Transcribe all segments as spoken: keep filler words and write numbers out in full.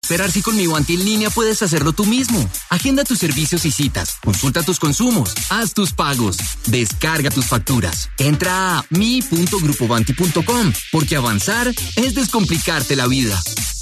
Esperar si con Mi Wanti en línea puedes hacerlo tú mismo. Agenda tus servicios y citas. Consulta tus consumos. Haz tus pagos. Descarga tus facturas. Entra a mi punto grupo wanti punto com porque avanzar es descomplicarte la vida.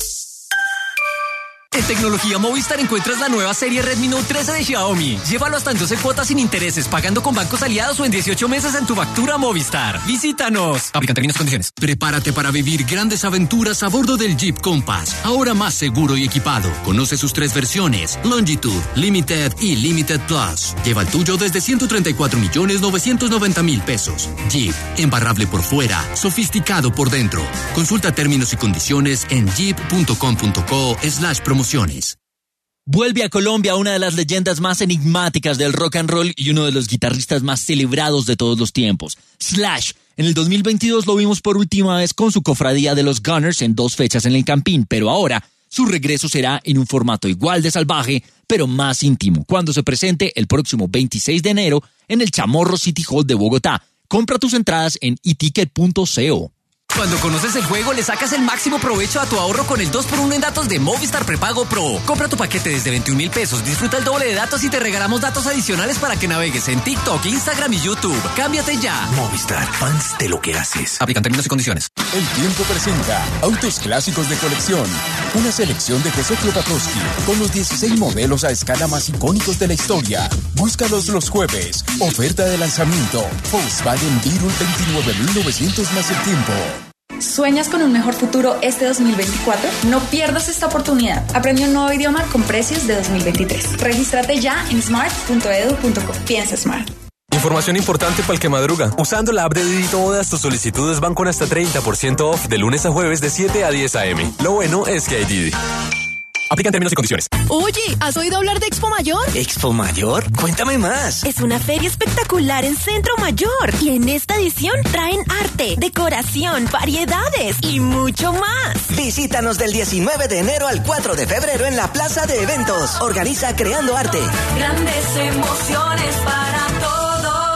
En Tecnología Movistar encuentras la nueva serie Redmi Note trece de Xiaomi. Llévalo hasta en doce cuotas sin intereses, pagando con bancos aliados o en dieciocho meses en tu factura Movistar. Visítanos. Aplican términos y condiciones. Prepárate para vivir grandes aventuras a bordo del Jeep Compass. Ahora más seguro y equipado. Conoce sus tres versiones: Longitude, Limited y Limited Plus. Lleva el tuyo desde ciento treinta y cuatro millones novecientos noventa mil pesos. Jeep, embarrable por fuera, sofisticado por dentro. Consulta términos y condiciones en jeep punto com punto co slash promociones. Vuelve a Colombia una de las leyendas más enigmáticas del rock and roll y uno de los guitarristas más celebrados de todos los tiempos, Slash. En el dos mil veintidós lo vimos por última vez con su cofradía de los Gunners en dos fechas en el Campín, pero ahora su regreso será en un formato igual de salvaje, pero más íntimo, cuando se presente el próximo veintiséis de enero en el Chamorro City Hall de Bogotá. Compra tus entradas en e ticket punto co. Cuando conoces el juego, le sacas el máximo provecho a tu ahorro con el dos por uno en datos de Movistar Prepago Pro. Compra tu paquete desde veintiún mil pesos, disfruta el doble de datos y te regalamos datos adicionales para que navegues en TikTok, Instagram y YouTube. ¡Cámbiate ya! Movistar, fans de lo que haces. Aplican términos y condiciones. El Tiempo presenta Autos Clásicos de Colección. Una selección de José Klopatowski con los dieciséis modelos a escala más icónicos de la historia. Búscalos los jueves. Oferta de lanzamiento. Volkswagen Beetle veintinueve mil novecientos más el tiempo. ¿Sueñas con un mejor futuro este dos mil veinticuatro? No pierdas esta oportunidad. Aprende un nuevo idioma con precios de dos mil veintitrés. Regístrate ya en smart punto edu punto co. Piensa Smart. Información importante para el que madruga. Usando la app de Didi Todas, tus solicitudes van con hasta treinta por ciento off de lunes a jueves de siete a diez a eme. Lo bueno es que hay Didi. Aplican términos y condiciones. Oye, ¿has oído hablar de Expo Mayor? ¿Expo Mayor? Cuéntame más. Es una feria espectacular en Centro Mayor. Y en esta edición traen arte, decoración, variedades y mucho más. Visítanos del diecinueve de enero al cuatro de febrero en la Plaza de Eventos. Organiza Creando Arte. Grandes emociones para todos.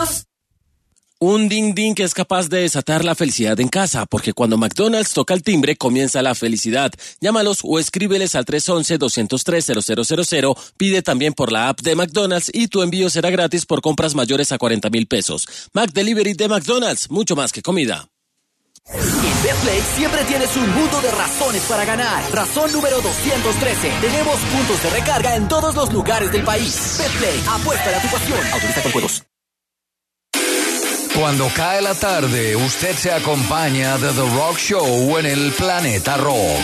Un ding ding que es capaz de desatar la felicidad en casa, porque cuando McDonald's toca el timbre, comienza la felicidad. Llámalos o escríbeles al tres once, doscientos tres, cero cero cero cero, pide también por la app de McDonald's y tu envío será gratis por compras mayores a cuarenta mil pesos. McDelivery de McDonald's, mucho más que comida. En Betplay siempre tienes un mundo de razones para ganar. Razón número doscientos trece. Tenemos puntos de recarga en todos los lugares del país. Betplay, apuesta a tu pasión. Autoriza con juegos. Cuando cae la tarde, usted se acompaña de The Rock Show en el Planeta Rock.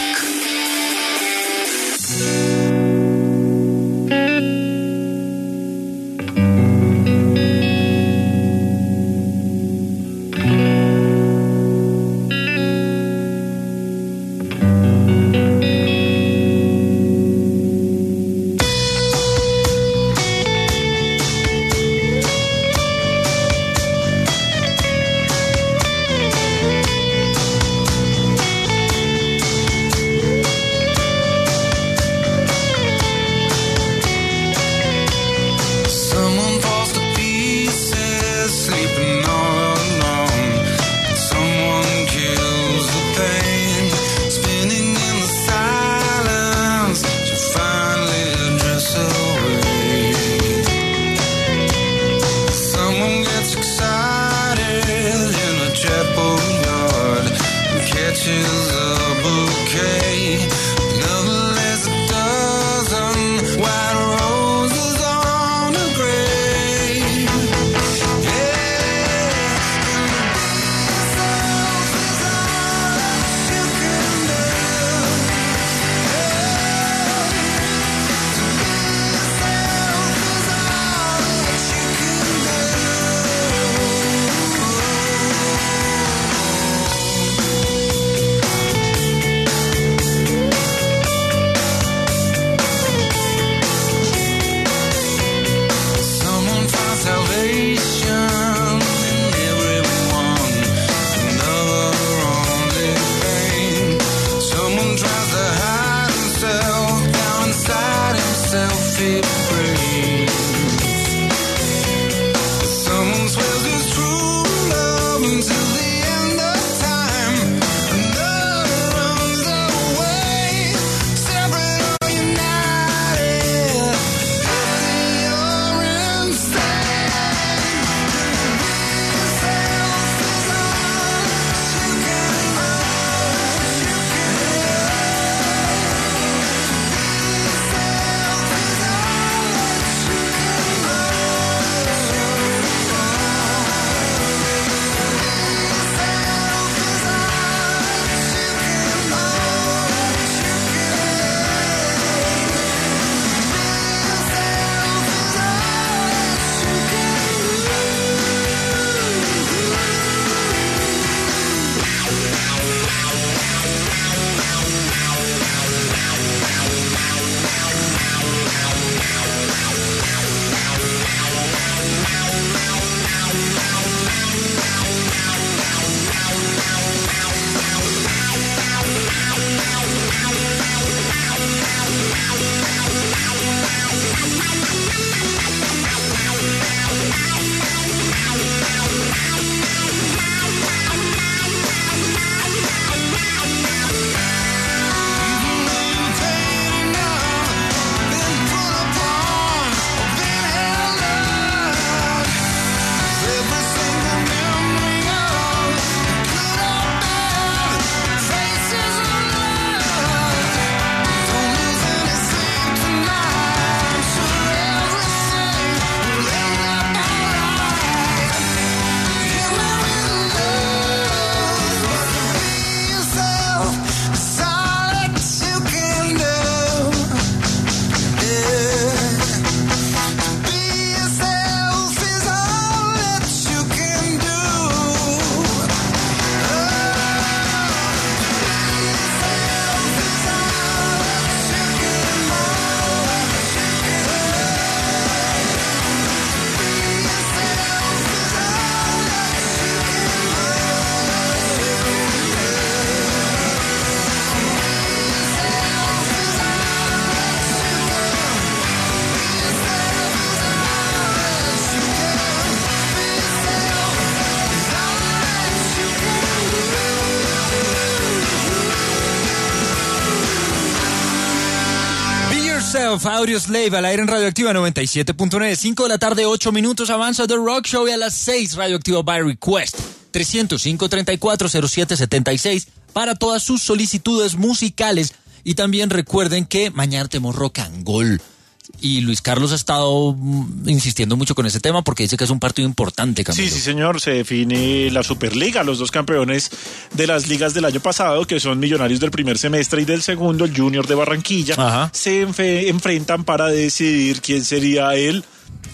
Yourself, Audioslave, al aire en Radioactiva noventa y siete punto nueve, cinco de la tarde, ocho minutos, avanza The Rock Show y a las seis, Radioactiva by Request, tres cero cinco, treinta y cuatro, cero siete setenta y seis, para todas sus solicitudes musicales. Y también recuerden que mañana tenemos Rock and Gold. Y Luis Carlos ha estado insistiendo mucho con ese tema porque dice que es un partido importante, Camilo. Sí, sí, señor. Se define la Superliga, los dos campeones de las ligas del año pasado, que son Millonarios del primer semestre y del segundo, el Junior de Barranquilla. Ajá. Se enfe- enfrentan para decidir quién sería el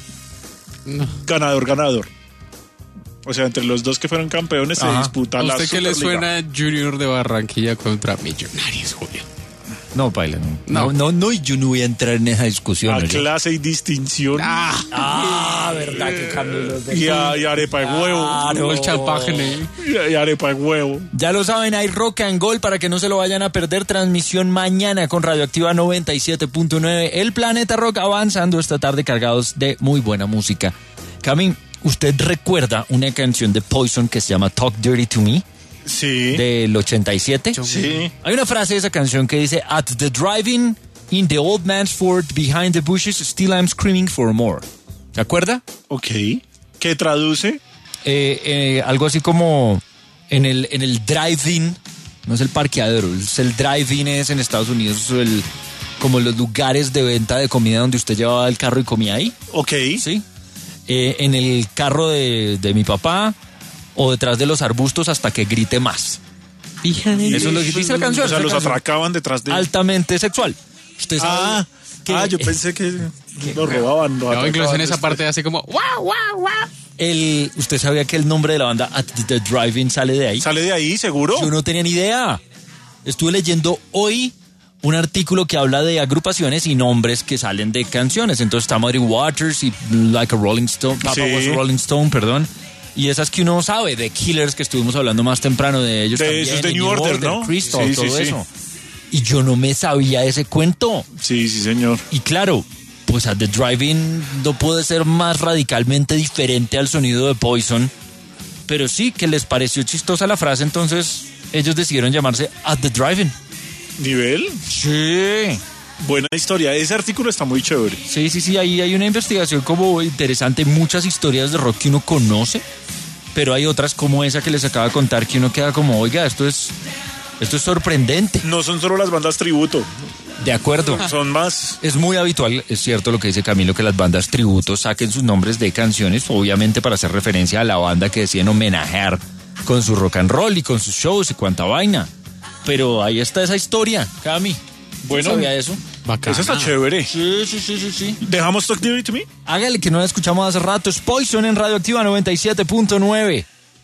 no. ganador, ganador. O sea, entre los dos que fueron campeones Ajá. se disputa la Superliga. ¿A usted qué le suena Junior de Barranquilla contra Millonarios, Julio? No, Paila, no. No, no, no, y yo no voy a entrar en esa discusión. A clase y distinción. Ah, ah verdad que Camilo. Y, a, y arepa de huevo. Ah, no, el champagne. Y, y arepa de huevo. Ya lo saben, hay Rock and Gold para que no se lo vayan a perder. Transmisión mañana con Radioactiva noventa y siete punto nueve. El Planeta Rock avanzando esta tarde cargados de muy buena música. Cami, ¿usted recuerda una canción de Poison que se llama Talk Dirty to Me? Sí. Del ochenta y siete. Sí. Hay una frase de esa canción que dice: At the drive-in in the old man's Ford behind the bushes, still I'm screaming for more. ¿Se acuerda? Ok. ¿Qué traduce? Eh, eh, algo así como en el, en el drive-in, no es el parqueadero, es el drive-in es en Estados Unidos, el, como los lugares de venta de comida donde usted llevaba el carro y comía ahí. Ok. Sí. Eh, en el carro de, de mi papá, o detrás de los arbustos hasta que grite más. Eso es lo que dice la canción. O sea, los atracaban detrás de... Altamente sexual. Usted sabe ah, que, ah, yo pensé que que, lo robaban. Lo no, incluso en esa después. Parte así como... ¡Wow, wow, wow! El, ¿Usted sabía que el nombre de la banda At the Drive-In sale de ahí? ¿Sale de ahí, seguro? Yo no tenía ni idea. Estuve leyendo hoy un artículo que habla de agrupaciones y nombres que salen de canciones. Entonces está Muddy Waters y Like a Rolling Stone. Papa sí. was a Rolling Stone, perdón. Y esas que uno sabe, de Killers, que estuvimos hablando más temprano de ellos. De también, esos de, de New Order, Order, ¿no? Crystal, sí, todo sí, eso. Sí. Y yo no me sabía ese cuento. Sí, sí, señor. Y claro, pues a The Drive-In no puede ser más radicalmente diferente al sonido de Poison. Pero sí, que les pareció chistosa la frase, entonces ellos decidieron llamarse At the Drive-In. ¿Nivel? Sí. Buena historia, ese artículo está muy chévere. Sí, sí, sí, ahí hay una investigación como interesante, muchas historias de rock que uno conoce, pero hay otras como esa que les acaba de contar que uno queda como, oiga, esto es, esto es sorprendente. No son solo las bandas tributo. De acuerdo. Son más. Es muy habitual, es cierto lo que dice Camilo, que las bandas tributo saquen sus nombres de canciones, obviamente para hacer referencia a la banda que deciden homenajear con su rock and roll y con sus shows y cuanta vaina. Pero ahí está esa historia, Cami. Bueno, ¿sabía eso? Bacana. Eso está chévere. Sí, sí, sí, sí, sí. ¿Dejamos Talk Dirty to Me? Hágale, que no la escuchamos hace rato. Es Poison en Radioactiva noventa y siete punto nueve.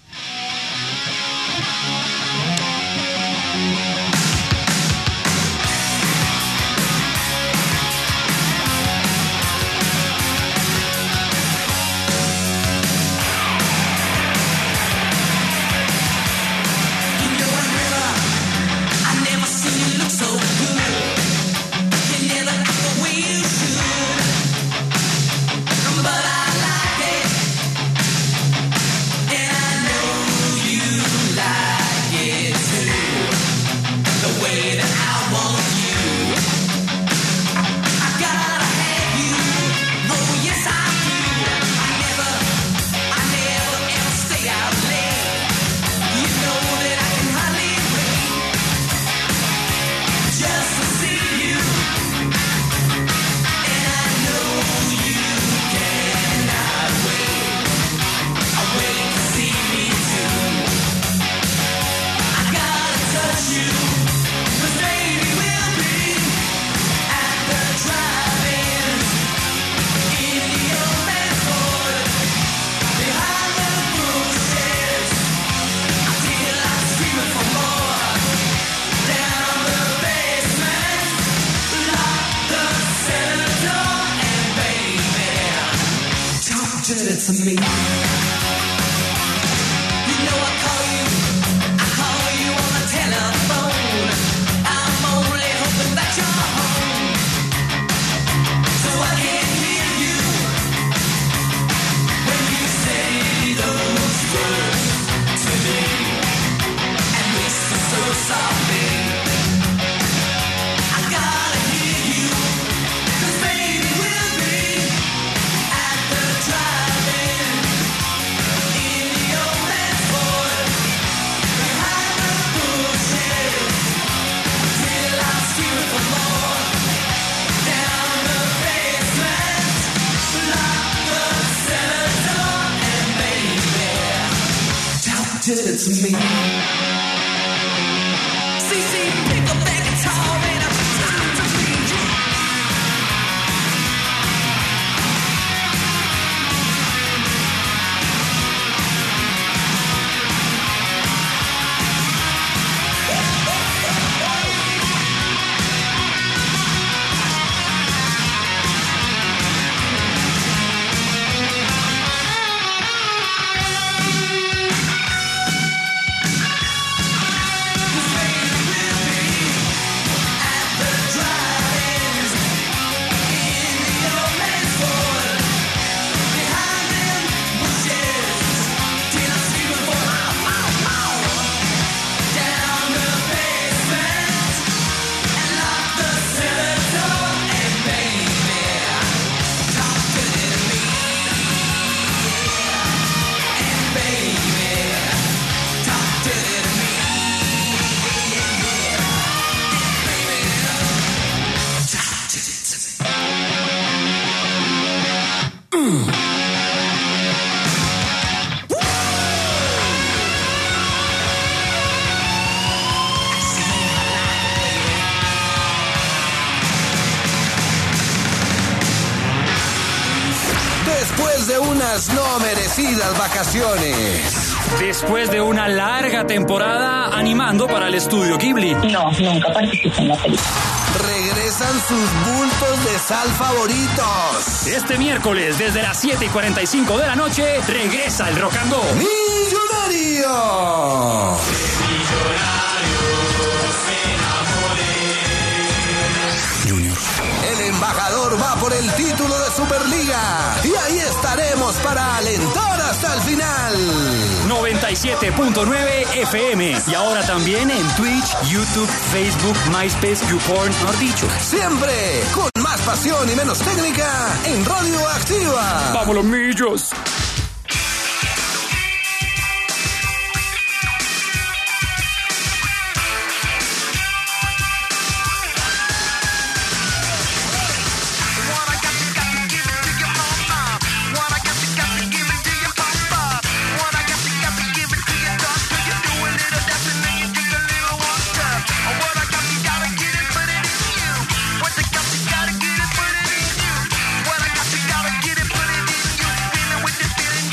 To me. You know I call you, I call you on the telephone. I'm only hoping that you're home, so I can hear you when you say those words to me and whisper so softly. I gotta hear you. it to me. C C, pick up that guitar and it's time to bleed you. Después de unas no merecidas vacaciones. Después de una larga temporada animando para el estudio Ghibli. No, nunca participé en la película. Regresan sus bultos de sal favoritos. Este miércoles, desde las siete y cuarenta y cinco de la noche, regresa el Rock and Go. ¡Millonario! Junior. El embajador va por el título de Superliga. Y ahí estaremos para alentar hasta el final. noventa y siete punto nueve F M. Y ahora también en Twitch, YouTube, Facebook, MySpace, YouPorn, mejor dicho. Siempre con más pasión y menos técnica en Radio Activa. ¡Vamos los millos! Gotta get it, put it in you. Feeling with this feeling.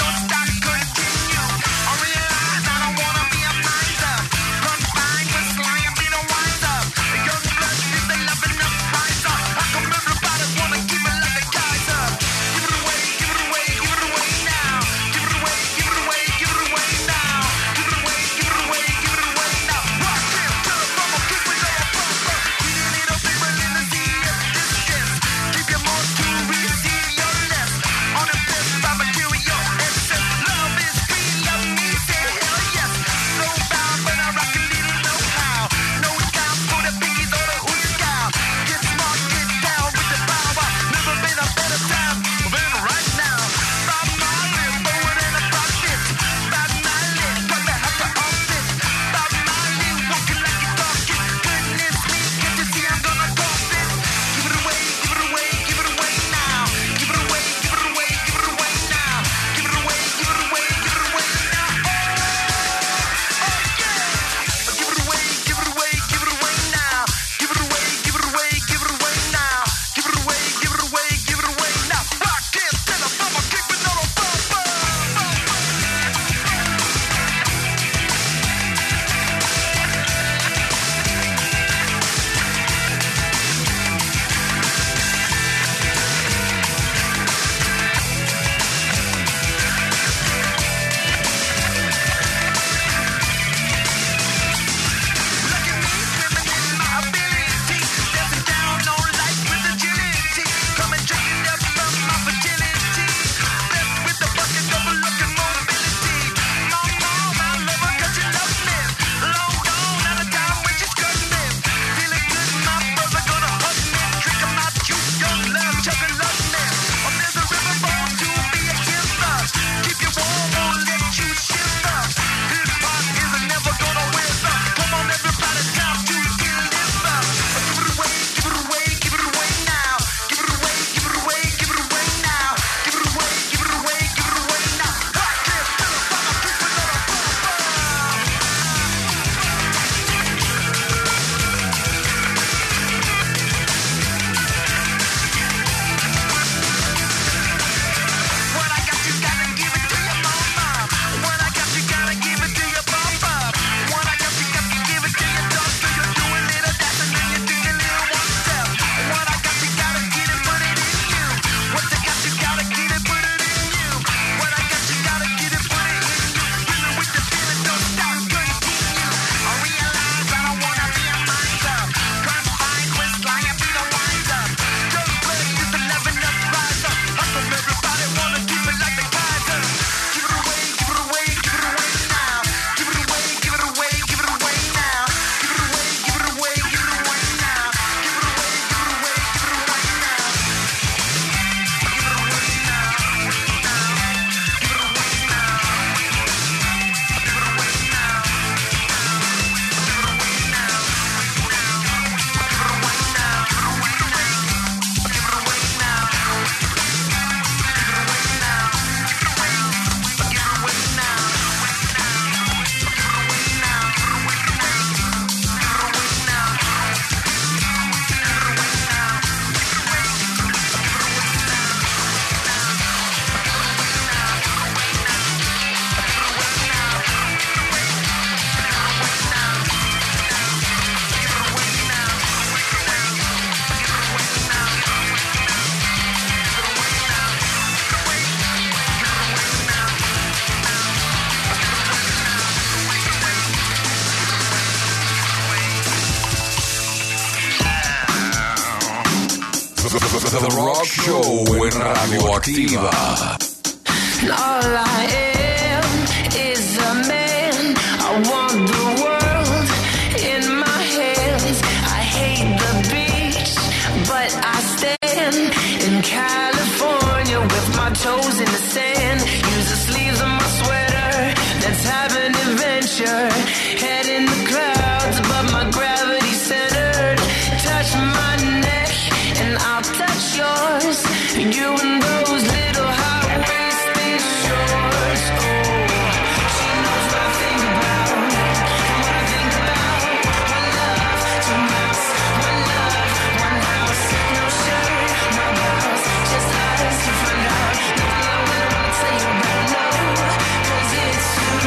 The Rock Show en Radioactiva. All I am is a man. I want the world in my hands. I hate the beach, but I stand in California with my toes in the sand. Use the sleeves of my sweater. Let's have an adventure. Head in the clouds, but my gravity centered. Touch my neck and I'll touch yours. You and those little high-waisted shorts. Oh, she knows what I think about. And what I think about. One love, two mouths. One love, one house. No shirt, no blouse. Just us to find out. Nothing I really wanna tell you about. No, 'cause it's too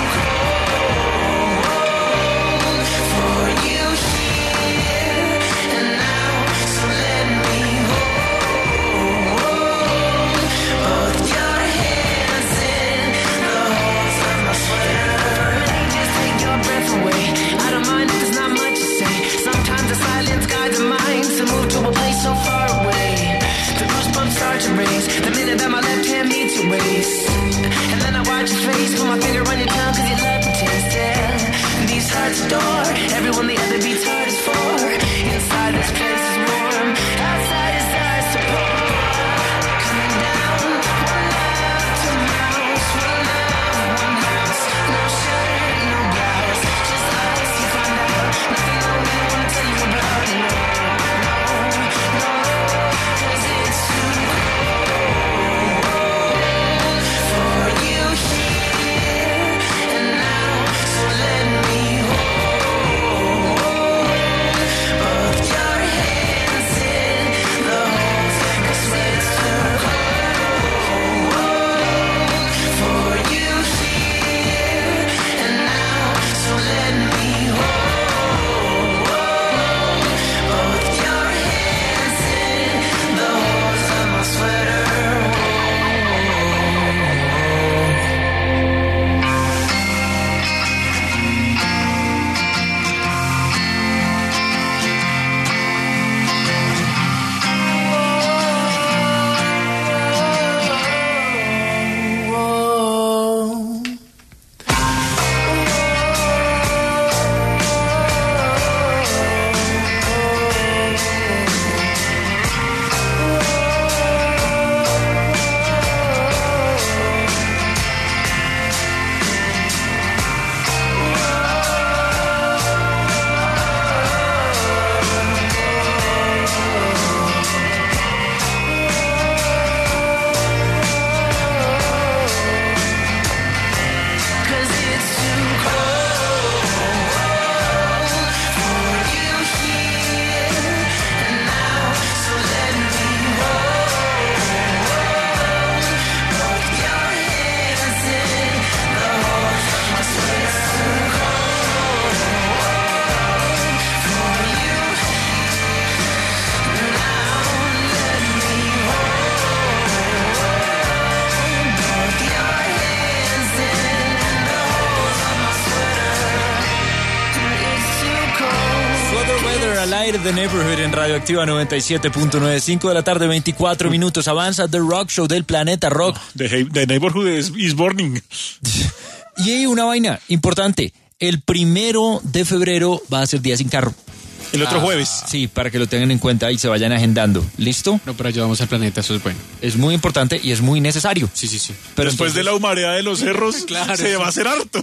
cold for you here and now. So let me hold both your hands in the holes of my sweater. Just take your breath away. I don't mind if there's not much to say. Sometimes the silence guides the mind to move to a place so far away. The goosebumps start to raise the minute that my left hand meets your waist. And then I watch your face, put my finger on your tongue 'cause you love to taste it. These hearts adore everyone the other beats hard is for. Inside this place is warm, outside is stars to pour. Coming down, one love, two mouths. One love, one house. No shirt, no blouse. Just us, you find out. Nothing I really wanna tell you about. No, no, no, 'cause it's too cold for you here and now. So let me hold both your hands in the holes. 'Cause it's too cold for you here and now. So let me hold both your hands in the holes of my sweater. The Neighborhood en Radioactiva noventa y siete punto nueve, cinco de la tarde, veinticuatro minutos. Avanza The Rock Show del Planeta Rock. The, the Neighborhood is, is burning. Y hay una vaina importante. El primero de febrero va a ser día sin carro. El otro ah, jueves. Sí, para que lo tengan en cuenta y se vayan agendando. ¿Listo? No, pero ayudamos al planeta, eso es bueno. Es muy importante y es muy necesario. Sí, sí, sí. Pero después entonces, de la humareda de los cerros, claro, se sí. va a hacer harto.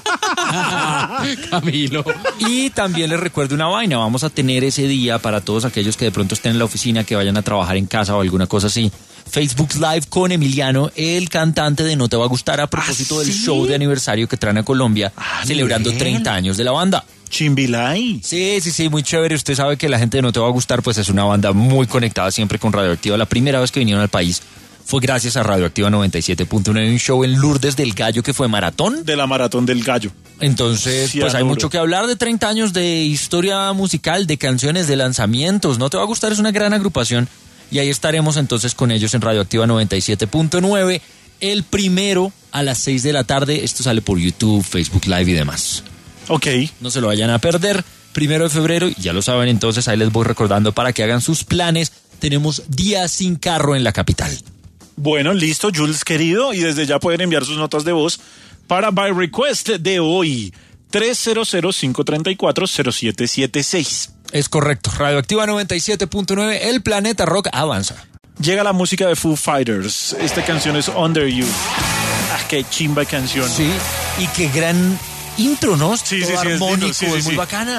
Camilo. Y también les recuerdo una vaina. Vamos a tener ese día para todos aquellos que de pronto estén en la oficina, que vayan a trabajar en casa o alguna cosa así. Facebook Live con Emiliano, el cantante de No Te Va a Gustar, a propósito ¿Ah, sí? del show de aniversario que traen a Colombia, ah, celebrando bien. treinta años de la banda. Chimbilay. Sí, sí, sí, muy chévere. Usted sabe que la gente de No Te Va a Gustar pues es una banda muy conectada siempre con Radioactiva. La primera vez que vinieron al país fue gracias a Radioactiva noventa y siete punto nueve, un show en Lourdes del Gallo que fue maratón. De la Maratón del Gallo. Entonces, sí, pues hay mucho que hablar de treinta años de historia musical, de canciones, de lanzamientos. No Te Va a Gustar es una gran agrupación y ahí estaremos entonces con ellos en Radioactiva noventa y siete punto nueve. El primero a las seis de la tarde. Esto sale por YouTube, Facebook Live y demás. Ok. No se lo vayan a perder. Primero de febrero, ya lo saben, entonces ahí les voy recordando para que hagan sus planes tenemos días sin carro en la capital. Bueno, listo, Jules querido, y desde ya pueden enviar sus notas de voz para By Request de hoy, tres cero cero, cinco tres cuatro, cero siete siete seis. Es correcto, Radioactiva noventa y siete punto nueve, el planeta rock avanza. Llega la música de Foo Fighters, esta canción es Under You. Ah, qué chimba de canción. Sí, y qué gran intro, ¿no? Sí, Todo sí, sí, armónico, es lindo, sí, sí, es muy sí. bacana.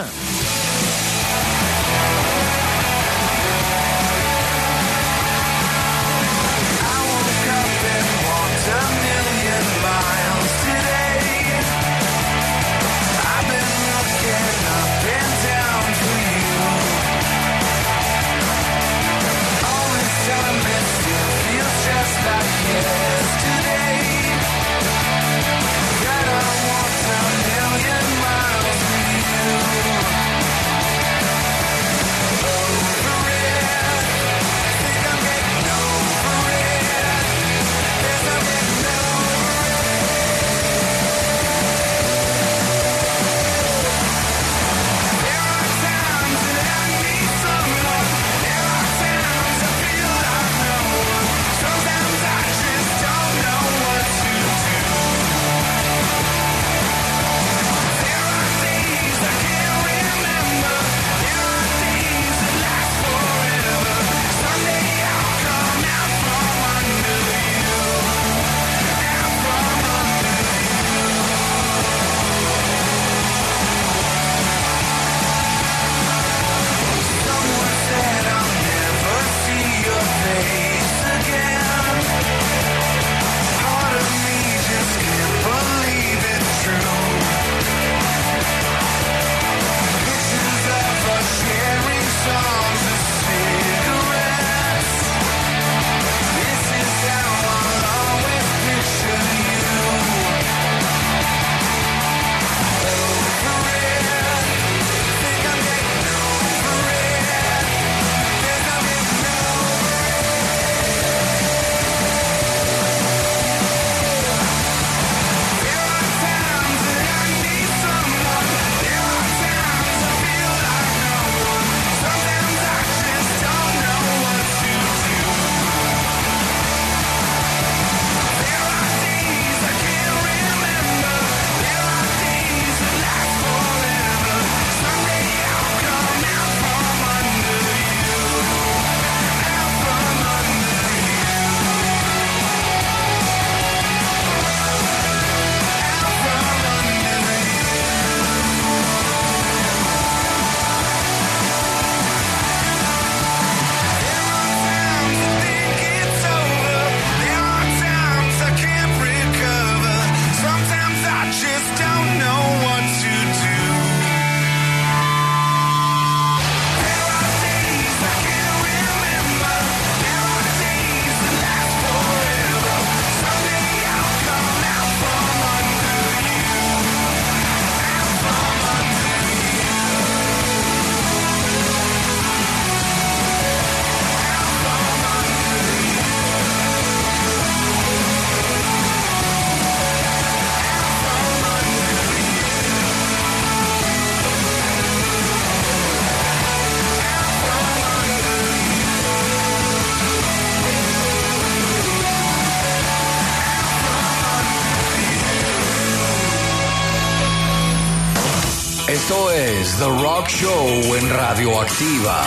Esto es The Rock Show en Radioactiva.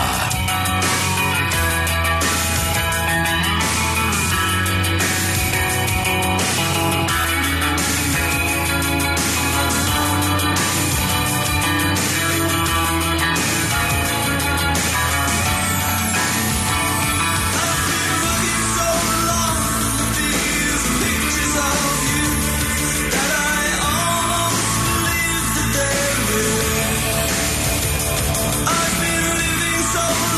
I've been living so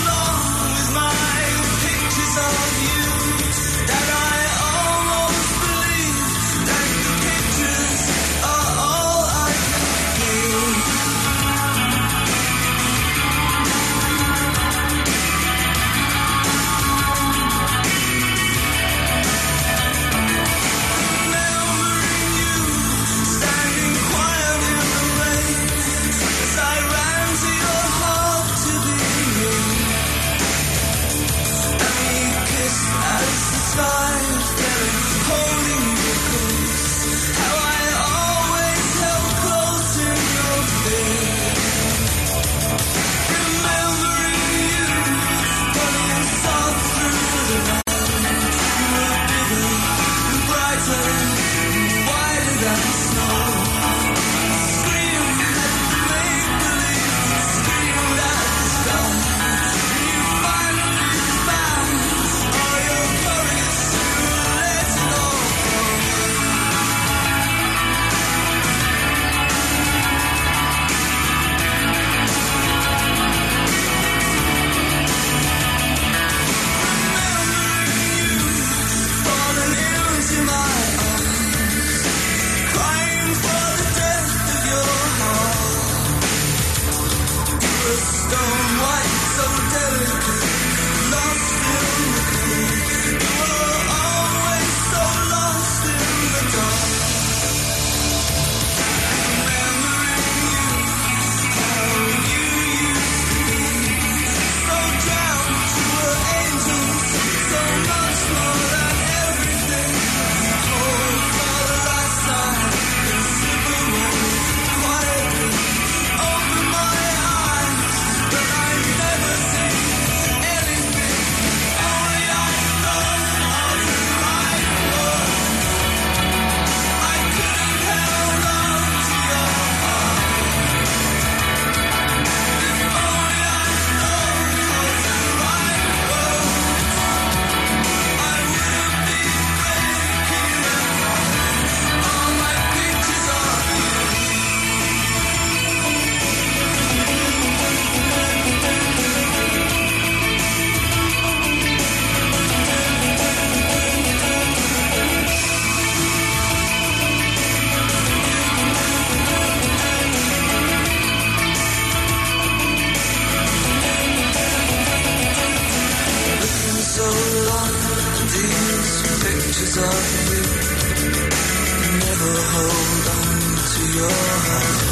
These pictures of you never hold on to your heart.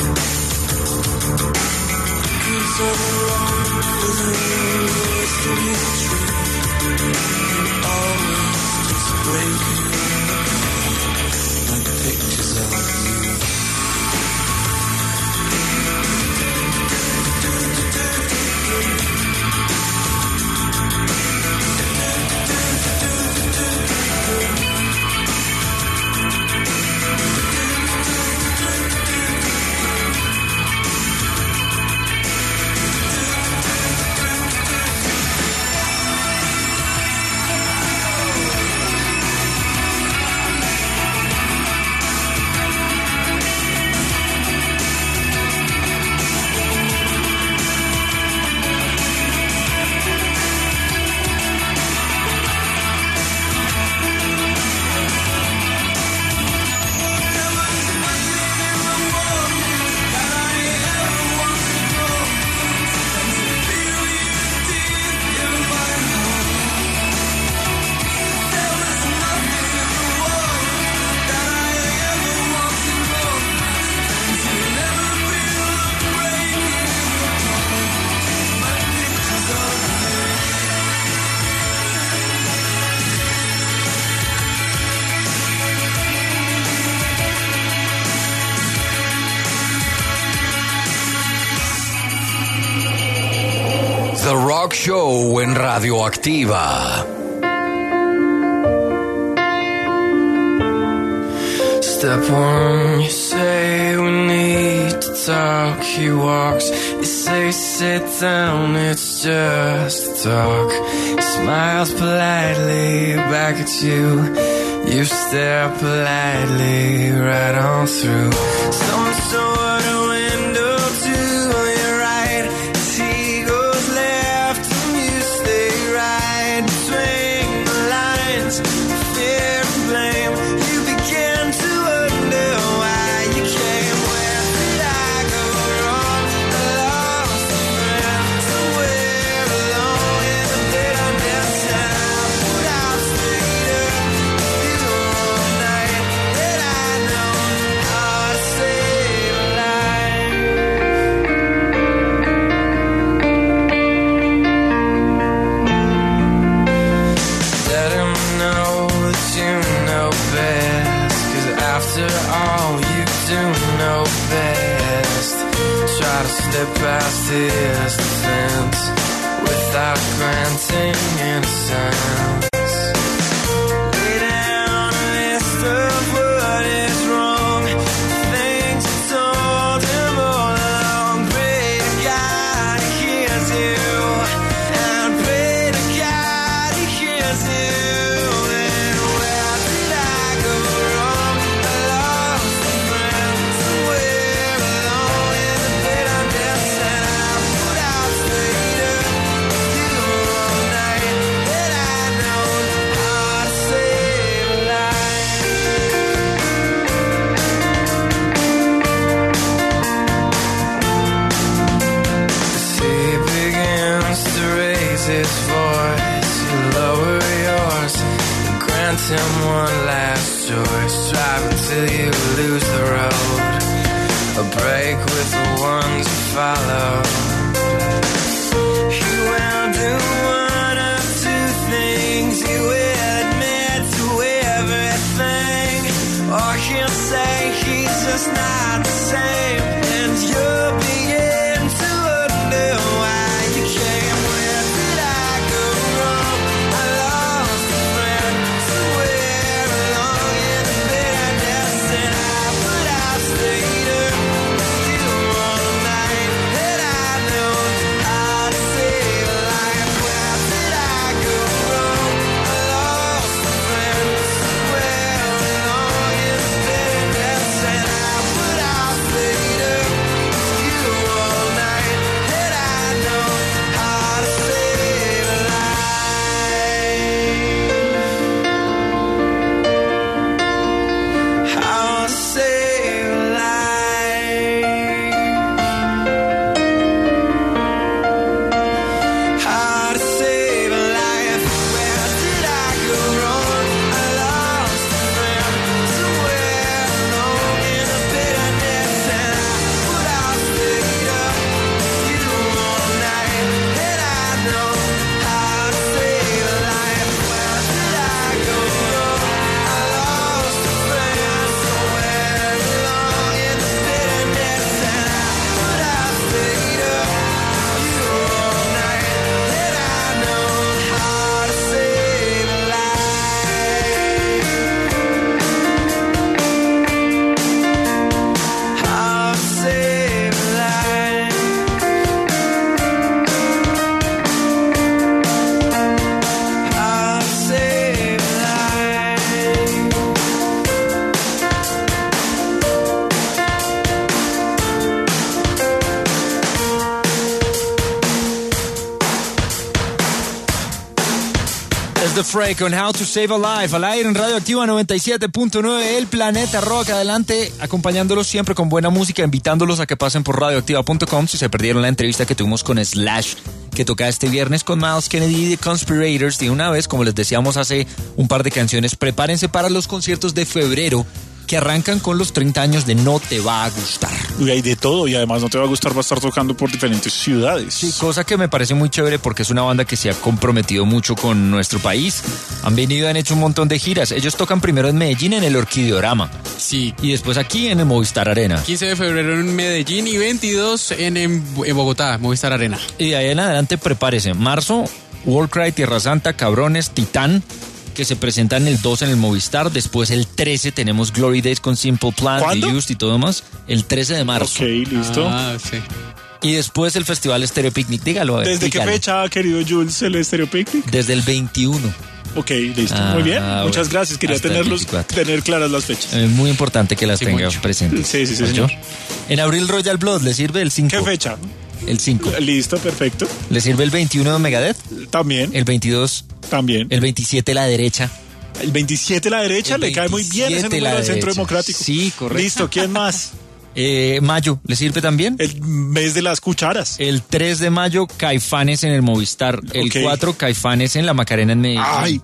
'Cause all wrong for the words to be true, always just breaking like pictures of you. The Rock Show en Radioactiva. Step one, you say we need to talk. He walks, you say sit down, it's just talk. He smiles politely back at you. You stare politely right on through some sort of window to your right. As he goes left and you stay right between the lines. Fear and blame, you begin to wonder why you came. Where did I go wrong? I lost a friend somewhere alone in the bitterness, and I put out straighter you all night. That I know how to save a life. Let him know that you know best, 'cause after all you do know best. Try to step past his defense without granting innocence. Lay down a list of what is wrong, things you told him all along. Pray to God he hears you, and pray to God he hears you. And where did I go wrong? I lost a friend somewhere alone in the bitterness, and I put out straighter you all night. That I know how to save a life. As he begins to raise his voice, you lower yours and grant him one last choice. Drive until you lose the road, a break with the ones you follow. He will do one of two things. He will admit to everything, or he'll say he's just not the same. And you'll begin to wonder why you came. Where did I go wrong? I lost a friend somewhere along in the bitterness, and I put out straighter you all night. And I know how to save a life. Where did I go wrong? I lost a friend somewhere along in the bitterness, and I put The Fray con How to Save a Life al aire en Radioactiva noventa y siete punto nueve, El Planeta Rock. Adelante, acompañándolos siempre con buena música, invitándolos a que pasen por radioactiva punto com si se perdieron la entrevista que tuvimos con Slash, que toca este viernes con Miles Kennedy y The Conspirators. De una vez, como les decíamos hace un par de canciones, prepárense para los conciertos de febrero, que arrancan con los treinta años de No Te Va a Gustar. Y hay de todo, y además No Te Va a Gustar va a estar tocando por diferentes ciudades. Sí, cosa que me parece muy chévere porque es una banda que se ha comprometido mucho con nuestro país. Han venido y han hecho un montón de giras. Ellos tocan primero en Medellín en el Orquideorama. Sí. Y después aquí en el Movistar Arena. quince de febrero en Medellín y veintidós en, en, en Bogotá, Movistar Arena. Y de ahí en adelante prepárese. Marzo, Warcry, Tierra Santa, Cabrones, Titán, que se presentan el dos en el Movistar. Después el trece tenemos Glory Days con Simple Plan, The Used y todo más. El trece de marzo. Ok, listo. Ah, sí. Y después el Festival Stereo Picnic. Dígalo. A ver, ¿Desde dígalo. qué fecha, querido Jules, el Stereo Picnic? Desde el veintiuno. Ok, listo. Ah, Muy bien. bueno. Muchas gracias. Quería Hasta el tenerlos, veinticuatro. tener claras las fechas. Es muy importante que las Sí, tenga mucho. presentes. Sí, sí, sí, ¿Oyó? señor. En abril Royal Blood, ¿le sirve el cinco? ¿Qué fecha? El cinco. Listo, perfecto. ¿Le sirve el veintiuno de Megadeth? También. El veintidós. También. El veintisiete la derecha. El veintisiete la derecha, El le cae muy bien ese veintisiete número la al Centro derecha. Democrático. Sí, correcto. Listo, ¿quién más? Eh, mayo, ¿le sirve también? El mes de las cucharas. El tres de mayo, Caifanes en el Movistar. El Ok. cuatro, Caifanes en la Macarena en Medellín. Ay.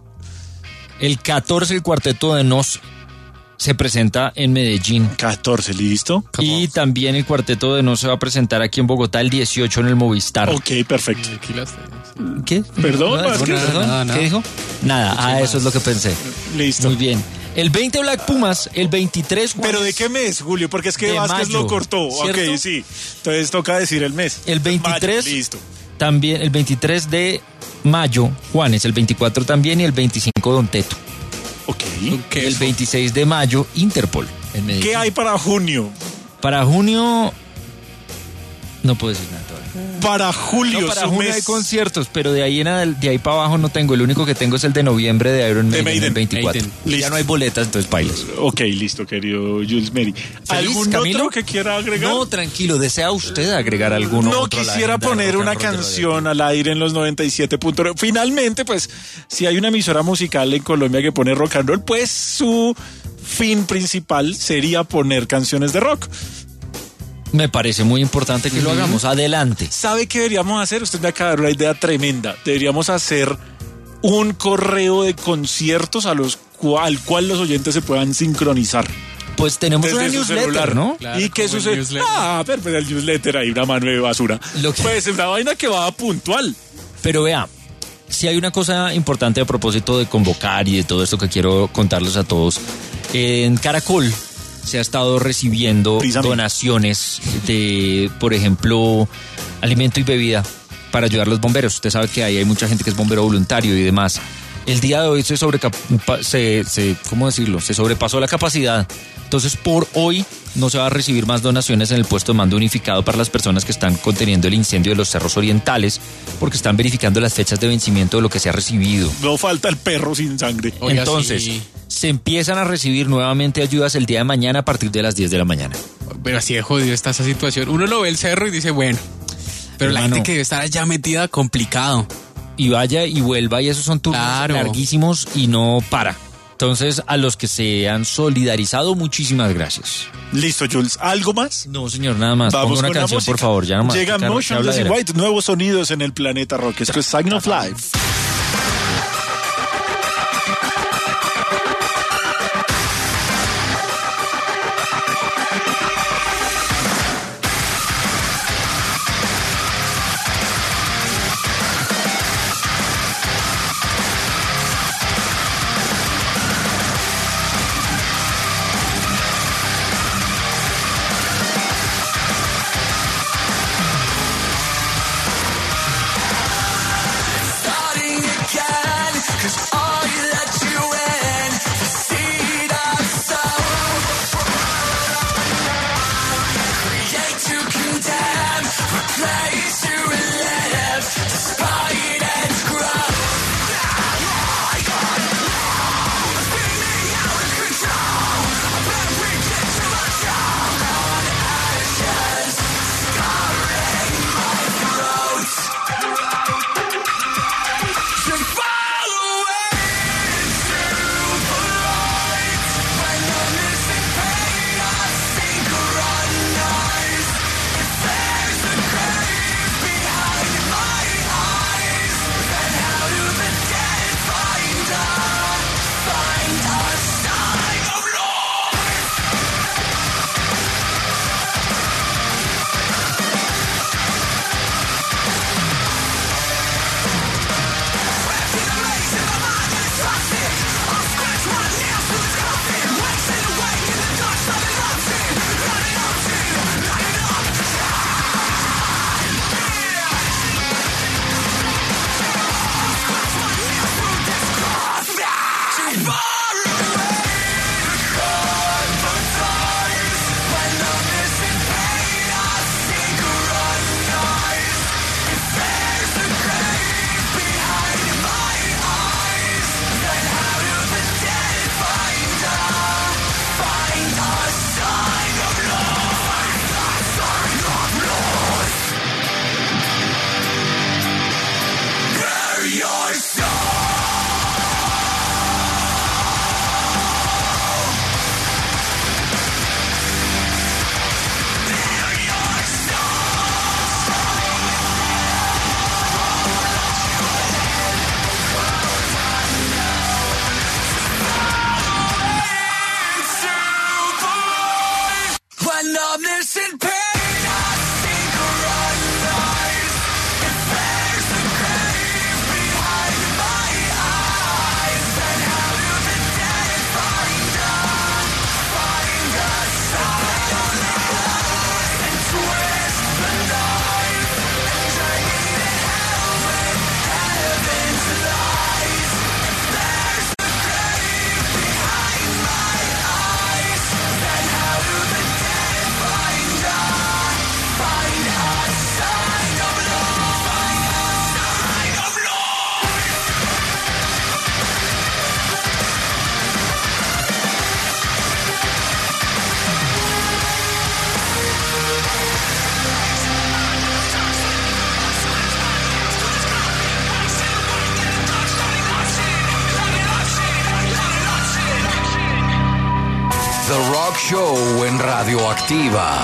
El catorce, el Cuarteto de Nos se presenta en Medellín. catorce, listo. Y también el Cuarteto de Nos se va a presentar aquí en Bogotá el dieciocho en el Movistar. Ok, perfecto. ¿Qué? Perdón, ¿Perdón? es que- ¿Perdón? nada, nada. ¿Qué dijo? Nada, ah, eso es lo que pensé. Listo. Muy bien. El veinte Black Pumas, el veintitrés Juanes. ¿Pero de qué mes, Julio? Porque es que De Vázquez mayo, lo cortó. ¿cierto? Ok, sí. Entonces toca decir el mes. El veintitrés, Mayo, listo. también el veintitrés de mayo, Juanes, el veinticuatro también y el veinticinco Don Teto. Ok. El veintiséis de mayo, Interpol. En Medellín. ¿Qué hay para junio? Para junio, no puedo decir nada todavía. Para julio, No, para su junio mes. hay conciertos, pero de ahí en adel- de ahí para abajo no tengo. El único que tengo es el de noviembre de Iron De Maiden, Maiden. el veinticuatro. Maiden. Ya Listo. no hay boletas, entonces bailas. Ok, listo, querido Jules Mary. ¿Algún Camilo? otro que quiera agregar? No, tranquilo, ¿desea usted agregar alguno? No otro a la quisiera agenda de poner rock and una roll de Radio? canción al aire en los noventa y siete punto nueve. Finalmente, pues, si hay una emisora musical en Colombia que pone rock and roll, pues su fin principal sería poner canciones de rock. Me parece muy importante que lo hagamos. Adelante. ¿Sabe qué deberíamos hacer? Usted me acaba de dar una idea tremenda. Deberíamos hacer un correo de conciertos a los cual, al cual los oyentes se puedan sincronizar. Pues tenemos Desde una su newsletter, celular, ¿no? Claro, ¿Y qué como el sucede? newsletter. Ah, pero pues el newsletter ahí, una mano de basura. Lo que- Pues una vaina que va puntual. Pero vea, si hay una cosa importante a propósito de convocar y de todo esto que quiero contarles a todos. En Caracol se ha estado recibiendo Prísame. donaciones de, por ejemplo, alimento y bebida para ayudar a los bomberos. Usted sabe que ahí hay mucha gente que es bombero voluntario y demás. El día de hoy se sobreca- se, se, ¿cómo decirlo? Se sobrepasó la capacidad. Entonces, por hoy no se va a recibir más donaciones en el puesto de mando unificado para las personas que están conteniendo el incendio de los cerros orientales, porque están verificando las fechas de vencimiento de lo que se ha recibido. No falta el perro sin sangre. Oiga, Entonces, sí. se empiezan a recibir nuevamente ayudas el día de mañana a partir de las diez de la mañana. Pero así de jodido está esa situación. Uno lo ve el cerro y dice, bueno. Pero la Hermano. gente que debe estar allá metida, complicado. Y vaya y vuelva, y esos son turnos Claro. larguísimos y no para. Entonces, a los que se han solidarizado, muchísimas gracias. Listo, Jules. ¿Algo más? No, señor, nada más. Vamos Ponga una con la canción, música. por favor. Ya nomás. Llega Qué car- qué Motionless in habladera. White, nuevos sonidos en el planeta rock. Esto es Sign of Life. Starting Show en Radioactiva.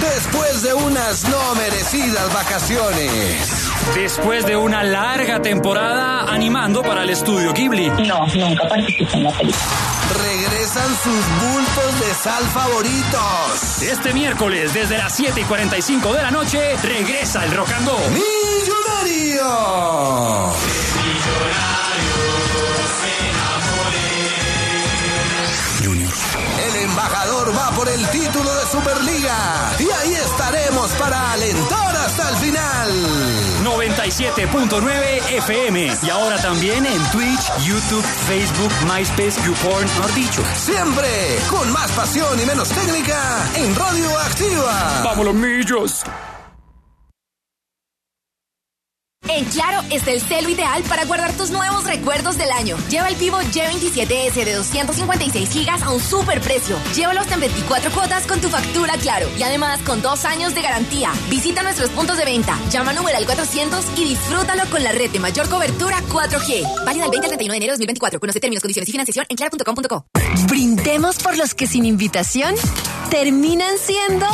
después de unas no merecidas vacaciones. Después de una larga temporada animando para el estudio Ghibli. No, nunca participé en la película. Regresan sus bultos de sal favoritos. Este miércoles, desde las siete y cuarenta y cinco de la noche, regresa el Rock and Go. ¡Millonario! El embajador va por el título de Superliga y ahí estaremos para alentar hasta el final. noventa y siete punto nueve F M y ahora también en Twitch, YouTube, Facebook, MySpace, YouPorn, mejor dicho. Siempre con más pasión y menos técnica en Radio Activa. ¡Vamos los millos! En Claro está el celo ideal para guardar tus nuevos recuerdos del año. Lleva el Vivo G veintisiete S de doscientos cincuenta y seis gigas a un super precio. Llévalo hasta en veinticuatro cuotas con tu factura Claro. Y además con dos años de garantía. Visita nuestros puntos de venta. Llama al numeral cuatrocientos y disfrútalo con la red de mayor cobertura cuatro G. Válida del veinte al treinta y uno de enero de dos mil veinticuatro. Conoce términos, condiciones y financiación en claro punto com punto co. Brindemos por los que sin invitación terminan siendo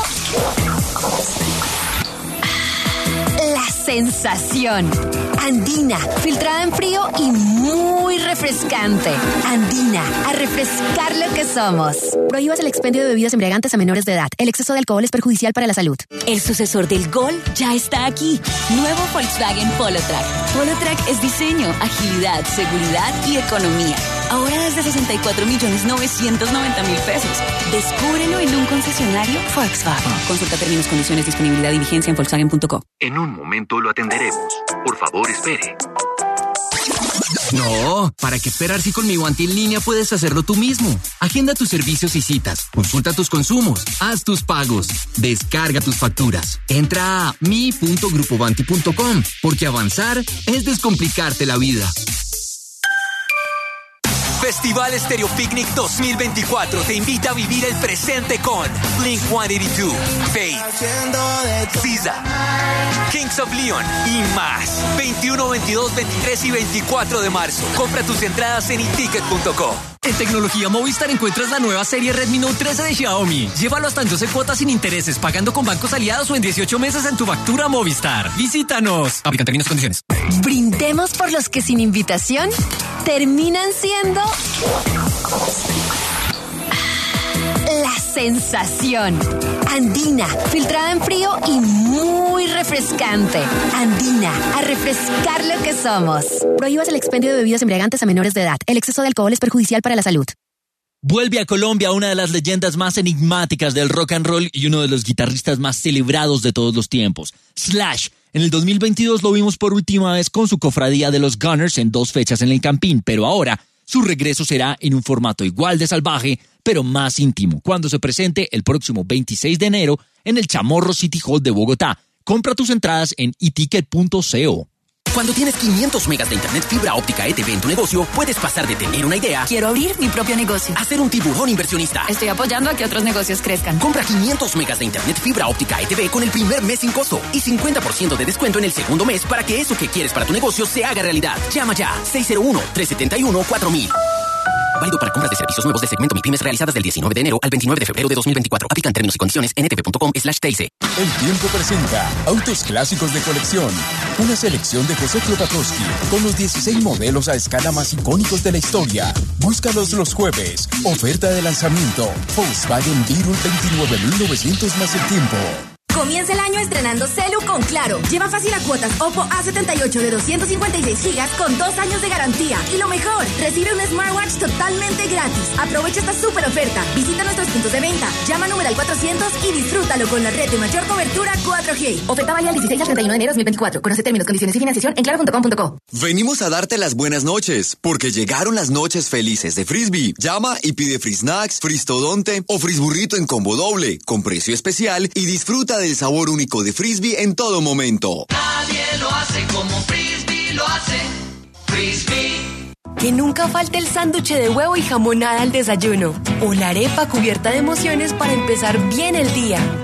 la sensación. Andina, filtrada en frío y muy refrescante. Andina, a refrescar lo que somos. Prohíbas el expendio de bebidas embriagantes a menores de edad. El exceso de alcohol es perjudicial para la salud. El sucesor del Gol ya está aquí. Nuevo Volkswagen Polo Track. Polo Track es diseño, agilidad, seguridad y economía. Ahora desde sesenta y cuatro millones novecientos noventa mil pesos. Descúbrelo en un concesionario Volkswagen. Consulta términos, condiciones, disponibilidad y vigencia en Volkswagen punto co. En un momento lo atenderemos. Por favor, espere. No, ¿para qué esperar si con Mi Wanti en línea puedes hacerlo tú mismo? Agenda tus servicios y citas, consulta tus consumos, haz tus pagos, descarga tus facturas. Entra a mi punto grupo vanti punto com, porque avanzar es descomplicarte la vida. Festival Stereo Picnic dos mil veinticuatro te invita a vivir el presente con Blink ciento ochenta y dos, Faith, S Z A, Kings of Leon y más. veintiuno, veintidós, veintitrés y veinticuatro de marzo. Compra tus entradas en i ticket punto co. En Tecnología Movistar encuentras la nueva serie Redmi Note trece de Xiaomi. Llévalo hasta en doce cuotas sin intereses, pagando con bancos aliados o en dieciocho meses en tu factura Movistar. Visítanos. Aplican términos y condiciones. Brindemos por los que sin invitación terminan siendo la sensación. Andina, filtrada en frío y muy refrescante. Andina, a refrescar lo que somos. Prohíbas el expendio de bebidas embriagantes a menores de edad. El exceso de alcohol es perjudicial para la salud. Vuelve a Colombia una de las leyendas más enigmáticas del rock and roll y uno de los guitarristas más celebrados de todos los tiempos, Slash. En el dos mil veintidós lo vimos por última vez con su cofradía de los Gunners en dos fechas en el Campín, pero ahora su regreso será en un formato igual de salvaje, pero más íntimo, cuando se presente el próximo veintiséis de enero en el Chamorro City Hall de Bogotá. Compra tus entradas en i ticket punto co. Cuando tienes quinientos megas de internet fibra óptica E T V en tu negocio, puedes pasar de tener una idea, Quiero abrir mi propio negocio. a ser un tiburón inversionista. Estoy apoyando a que otros negocios crezcan. Compra quinientos megas de internet fibra óptica E T V con el primer mes sin costo y cincuenta por ciento de descuento en el segundo mes para que eso que quieres para tu negocio se haga realidad. Llama ya seis cero uno, tres siete uno, cuatro mil. Válido para compras de servicios nuevos del segmento MiPymes realizadas del diecinueve de enero al veintinueve de febrero de dos mil veinticuatro. Aplican términos y condiciones en etv punto com slash T I C. El Tiempo presenta Autos Clásicos de Colección. Una selección de José Klopatowski con los dieciséis modelos a escala más icónicos de la historia. Búscalos los jueves. Oferta de lanzamiento. Volkswagen Beetle veintinueve mil novecientos más el tiempo. Comienza el año estrenando Celu con Claro. Lleva fácil a cuotas Oppo A setenta y ocho de doscientos cincuenta y seis gigas con dos años de garantía. Y lo mejor, recibe un smartwatch totalmente gratis. Aprovecha esta super oferta. Visita nuestros puntos de venta. Llama al numeral cuatrocientos y disfrútalo con la red de mayor cobertura cuatro G. Oferta válida del dieciséis al treinta y uno de enero de dos mil veinticuatro. Conoce términos, condiciones y financiación en claro punto com punto co. Venimos a darte las buenas noches, porque llegaron las noches felices de Frisbee. Llama y pide Free Snacks, Fristodonte o Frisburrito en combo doble, con precio especial y disfruta del sabor único de Frisbee en todo momento. Nadie lo hace como Frisbee lo hace. Frisbee. Que nunca falte el sándwich de huevo y jamonada al desayuno. O la arepa cubierta de emociones para empezar bien el día.